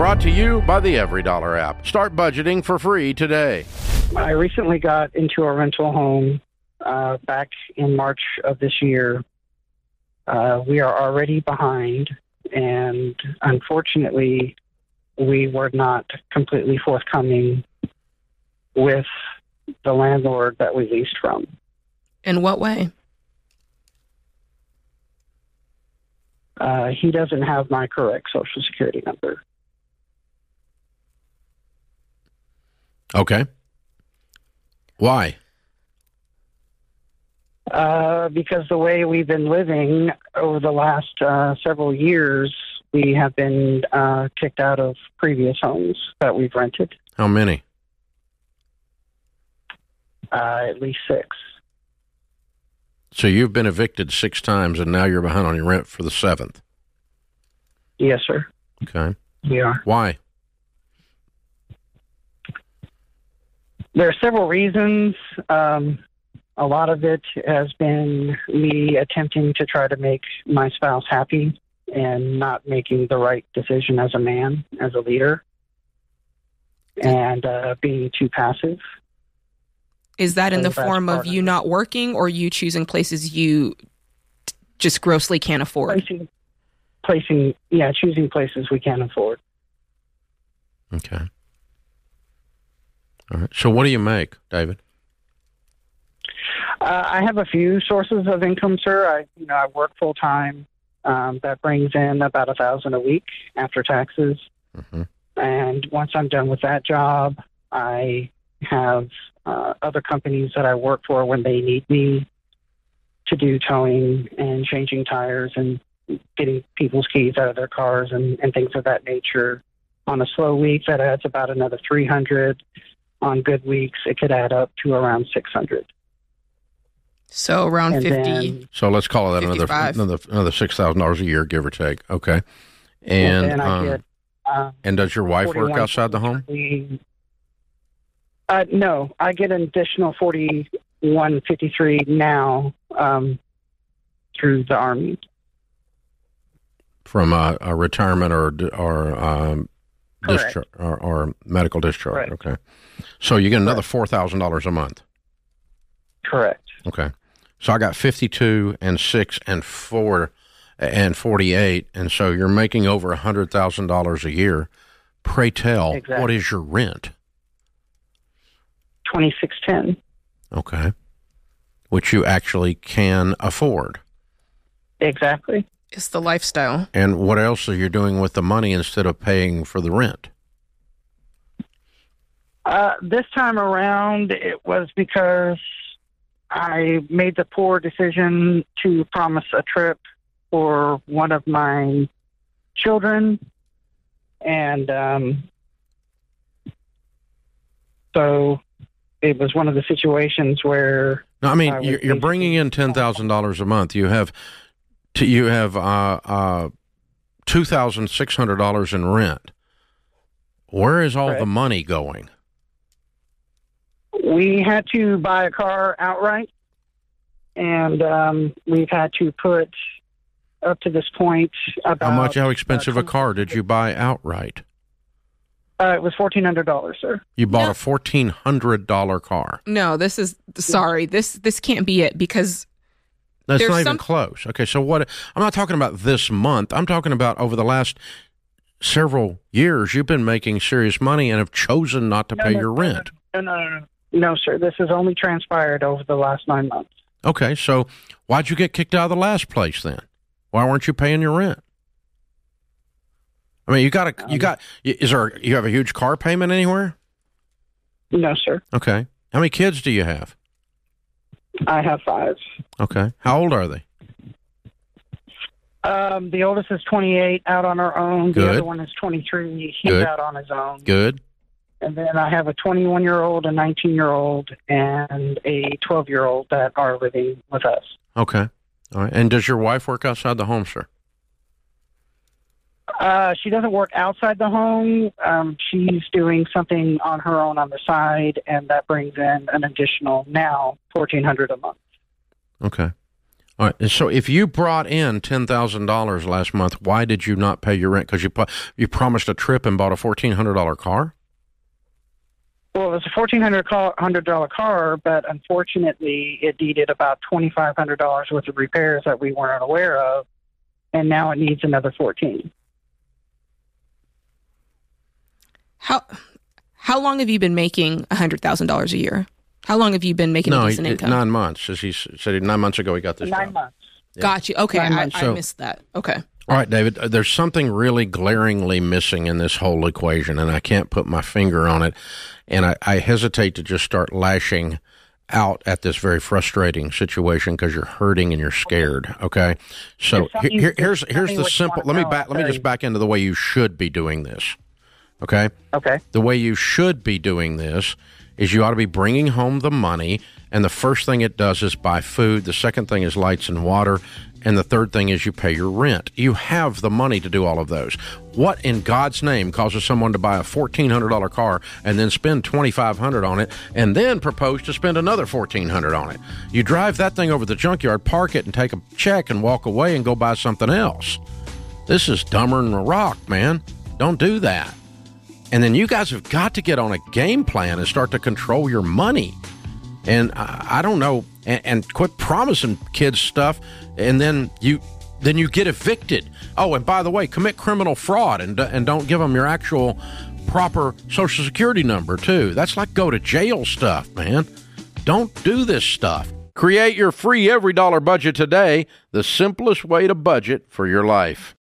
Brought to you by the EveryDollar app. Start budgeting for free today. I recently got into a rental home back in March of this year. We are already behind, and unfortunately, we were not completely forthcoming with the landlord that we leased from. In what way? He doesn't have my correct Social Security number. Okay. Why? Because the way we've been living over the last several years, we have been kicked out of previous homes that we've rented. How many? At least 6. So you've been evicted 6 times, and now you're behind on your rent for the 7th. Yes, sir. Okay. We are. Why? There are several reasons. A lot of it has been me attempting to try to make my spouse happy and not making the right decision as a man, as a leader, and being too passive. Is that in the form of you not working, or you choosing places you just grossly can't afford? Choosing places we can't afford. Okay. All right. So what do you make, David? I have a few sources of income, sir. I work full time. That brings in about $1,000 a week after taxes. Mm-hmm. And once I'm done with that job, I have other companies that I work for when they need me to do towing and changing tires and getting people's keys out of their cars and things of that nature. On a slow week, that adds about another $300. On good weeks, it could add up to around $600. So around and 50. Then, so let's call it another $6,000 a year, give or take. Okay. And I get, and does your wife work outside the home? No, I get an additional $41.53 now through the Army. From a retirement or discharge or medical discharge. Correct. Okay. So you get another $4,000 a month. Correct. Okay. So I got 52 and 6 and 4 and 48, and so you're making over $100,000 a year. Pray tell, Exactly. What is your rent? $2,610. Okay. Which you actually can afford. Exactly. It's the lifestyle. And what else are you doing with the money instead of paying for the rent? This time around, it was because I made the poor decision to promise a trip for one of my children. And so it was one of the situations where... No, I mean, you're bringing in $10,000 a month. You have $2,600 in rent. Where is all the money going? We had to buy a car outright, and we've had to put, up to this point, about... How expensive a car did you buy outright? It was $1,400, sir. You bought a $1,400 car. No, this is... Sorry, this can't be it, because... That's not even close. Okay, so what... I'm not talking about this month. I'm talking about over the last several years, you've been making serious money and have chosen not to pay your rent. No, sir. This has only transpired over the last 9 months. Okay, so why'd you get kicked out of the last place then? Why weren't you paying your rent? I mean, you have a huge car payment anywhere? No, sir. Okay. How many kids do you have? I have 5. Okay. How old are they? The oldest is 28, out on her own. Good. The other one is 23. He's Good. out on his own. Good. And then I have a 21-year-old, a 19-year-old, and a 12-year-old that are living with us. Okay. All right. And does your wife work outside the home, sir? She doesn't work outside the home. She's doing something on her own on the side, and that brings in an additional, now, $1,400 a month. Okay. All right. So if you brought in $10,000 last month, why did you not pay your rent? Because you promised a trip and bought a $1,400 car? Well, it was a $1,400 car, but unfortunately it needed about $2,500 worth of repairs that we weren't aware of, and now it needs another $14,000. How long have you been making $100,000 a year? How long have you been making a decent income? 9 months. As he said, 9 months ago he got this 9 job. months. Yeah. Got you. Okay, I missed that. Okay. All right, David, there's something really glaringly missing in this whole equation, and I can't put my finger on it, and I hesitate to just start lashing out at this very frustrating situation because you're hurting and you're scared, okay? So here's the simple, let me just back into the way you should be doing this, okay? Okay. The way you should be doing this is you ought to be bringing home the money, and the first thing it does is buy food, the second thing is lights and water, and the third thing is you pay your rent. You have the money to do all of those. What in God's name causes someone to buy a $1,400 car and then spend $2,500 on it and then propose to spend another $1,400 on it? You drive that thing over the junkyard, park it, and take a check and walk away and go buy something else. This is dumber than a rock, man. Don't do that. And then you guys have got to get on a game plan and start to control your money. And I don't know, and quit promising kids stuff, and then you get evicted. Oh, and by the way, commit criminal fraud and don't give them your actual proper Social Security number too. That's like go to jail stuff, man. Don't do this stuff. Create your free every dollar budget today, the simplest way to budget for your life.